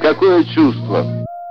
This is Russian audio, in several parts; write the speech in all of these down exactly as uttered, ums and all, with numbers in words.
какое чувство.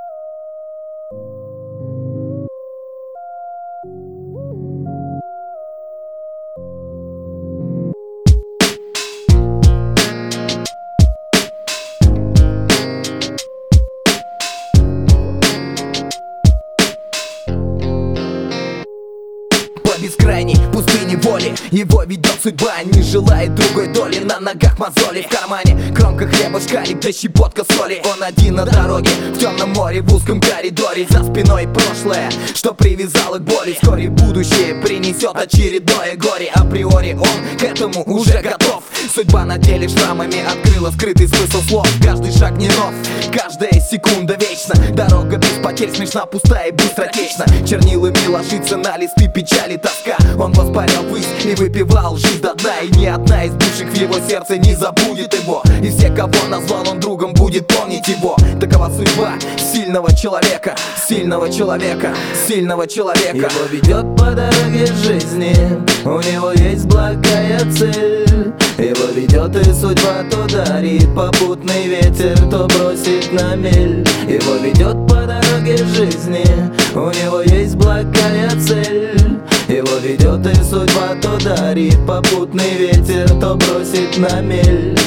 Бескрайней пустыни воли его ведет судьба, не желает другой доли. На ногах мозоли, в кармане кромка хлеба, шкалик да щепотка соли. Он один на дороге, в темном море, в узком коридоре. За спиной прошлое, что привязало к боли. Вскоре будущее принесет очередное горе. Априори он к этому уже готов. Судьба на деле шрамами открыла скрытый смысл слов. Каждый шаг не нов, каждая секунда вечна. Дорога без потерь смешна, пустая и быстротечна. Чернилами ложится на листы печали тоска. Он воспарял ввысь и выпивал жизнь до дна. И ни одна из бывших в его сердце не забудет его. И все, кого назвал он другом, будет помнить его. Такова судьба сильного человека, сильного человека, сильного человека. Его ведет по дороге жизни, у него есть благая цель. Его ведет и судьба, то дарит попутный ветер, то бросит на мель. Его ведет по дороге жизни, у него есть благая цель. Его ведет и судьба, то дарит попутный ветер, то бросит на мель.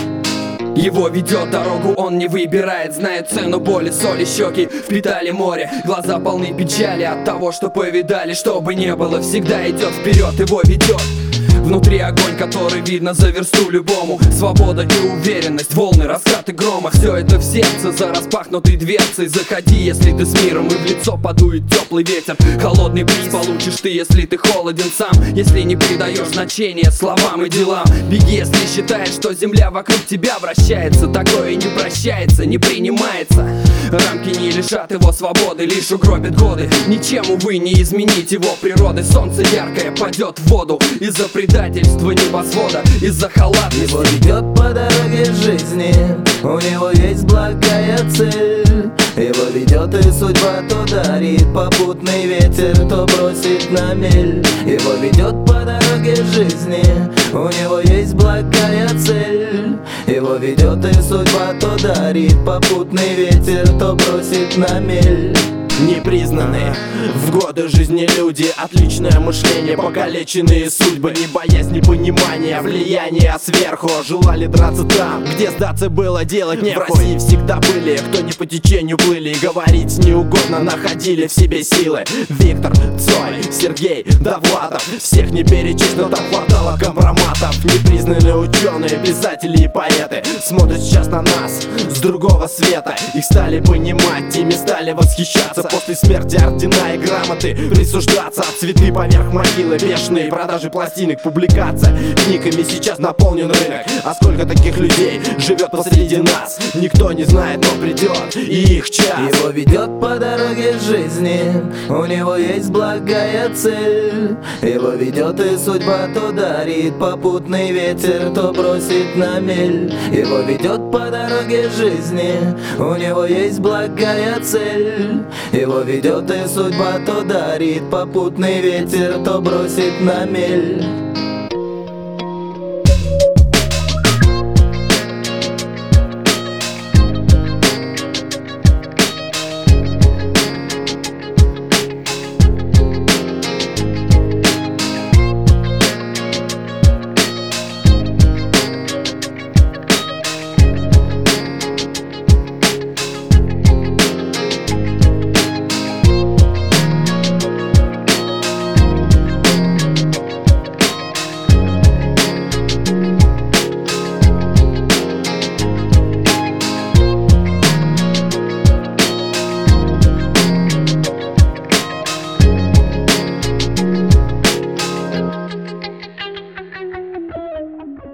Его ведет дорогу, он не выбирает, знает цену боли, соли, щеки впитали море. Глаза полны печали от того, что повидали. Что бы ни было, всегда идет вперед, его ведет. Внутри огонь, который видно за версту любому. Свобода и уверенность, волны, раскаты грома. Все это в сердце, за распахнутой дверцей. Заходи, если ты с миром, и в лицо подует теплый ветер. Холодный бриз получишь ты, если ты холоден сам. Если не придаешь значения словам и делам. Беги, если считаешь, что земля вокруг тебя вращается. Такое не прощается, не принимается. Рамки не лишат его свободы, лишь угробят годы. Ничем, увы, не изменить его природы. Солнце яркое падет в воду из-за предательства небосвода, из-за халатности. Его ведет по дороге жизни, у него есть благая цель. Его ведет и судьба, то дарит попутный ветер, то бросит на мель. Его ведет по дороге жизни, у него есть благая цель. Его ведет и судьба, то дарит попутный ветер, то бросит на мель. Непризнанные в годы жизни люди, отличное мышление, покалеченные судьбы, не боясь непонимания, влияние сверху. Желали драться там, где сдаться было делать нехуй. В России всегда были, кто не по течению плыли, и говорить неугодно находили в себе силы. Виктор, Цой, Сергей, Довлатов, всех не перечесть, но там хватало компроматов. Непризнанные ученые, писатели и поэты смотрят сейчас на нас с другого света. Их стали понимать, ими стали восхищаться. После смерти ордена и грамоты присуждаться, цветы поверх могилы, бешеные продажи пластинок, публикация книгами сейчас наполнен рынок. А сколько таких людей живет посреди нас, никто не знает, но придет и их час. Его ведет по дороге жизни, у него есть благая цель. Его ведет и судьба, то дарит попутный ветер, то бросит на мель. Его ведет по дороге жизни, у него есть благая цель. Его ведет и судьба, то дарит попутный ветер, то бросит на мель.